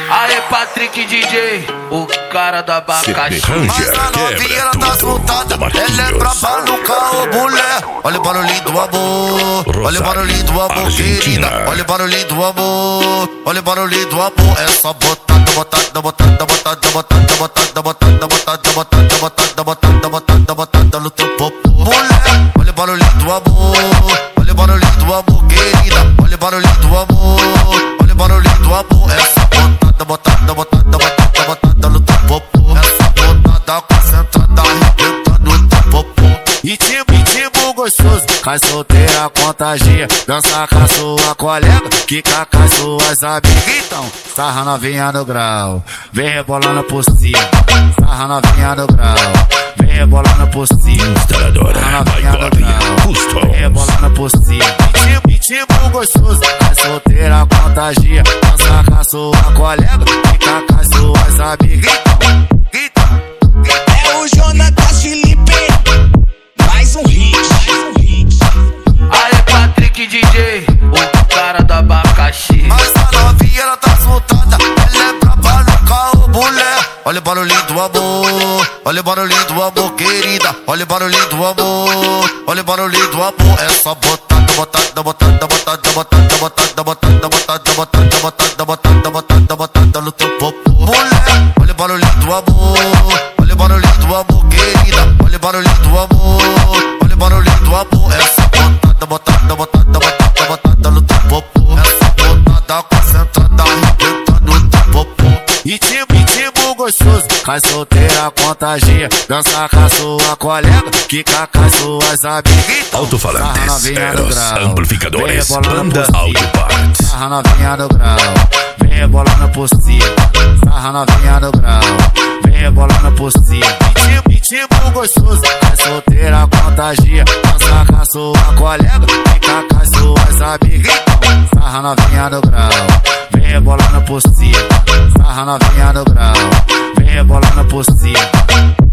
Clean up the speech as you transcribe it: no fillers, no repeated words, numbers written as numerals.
Aê, Patrick DJ, o cara do abacaxi. Mas a novinha ela tá soltada, ela é braba no carro, mulher. Olha o barulhinho do amor, olha o barulhinho do amor, querida. Olha o barulhinho do amor, olha o barulhinho do amor. É só botada, botada, botada, botada, botada, botada, botada, botada, botada, botada, botada, botada, botada no teu popo, mulher. Olha o barulhinho do amor, olha o barulhinho do amor, querida. Olha o barulhinho do amor, olha o barulhinho do amor. É só botada, botada, botada, botada, botada no teu popo. Essa botada concentrada arrebentando no teu popo. Ritmo gostoso, cai solteira, contagia. Dança com a sua colega, quica com as suas amigas. Então, sarra novinha no grau, vem rebolando por cima. Sarra novinha no grau, vem rebolando por cima. Instaladora, sarra novinha no grau, vem rebolando por cima. Ritmo gostoso, cai solteira, contagia. Dança com a sua colega, quica com as suas amigas. Então, é o Jonatas Felipe, mais um hit. aê, Patrick DJ, o cara do abacaxi. mas a novinha ela tá soltada, ela é braba no carro, mulher. Olha o barulhinho do amor, olha o barulhinho do amor, querida. Olha o barulhinho do amor, olha o barulhinho do amor. É só botada, botada, botada, botada, botada, botada, botada, botada, botada, botada, botada, botada, botada no teu popo, mulher. Olha o barulhinho do amor, olha o barulhinho do amor, querida. Olha o barulhinho do amor, olha o barulhinho do amor. É só botada, botada, botada, botada, botada no teu popo. Essa botada concentrada arrebentando no teu popo. Ritmo gostoso, cai solteira, contagia. Dança com a sua colega, quica com as suas amigas. Alto-falantes, Eros, amplificadores, banda Autopart. Sarra novinha no grau, vem rebolando por cima. Sarra novinha no grau, vem rebolando por cima. Ritmo gostoso, cai solteira, contagia. Dança com a sua colega, fica com as suas amigas. Sarra novinha no grau, vem rebolando por cima. Sarra novinha no grau, vem rebolando por cima.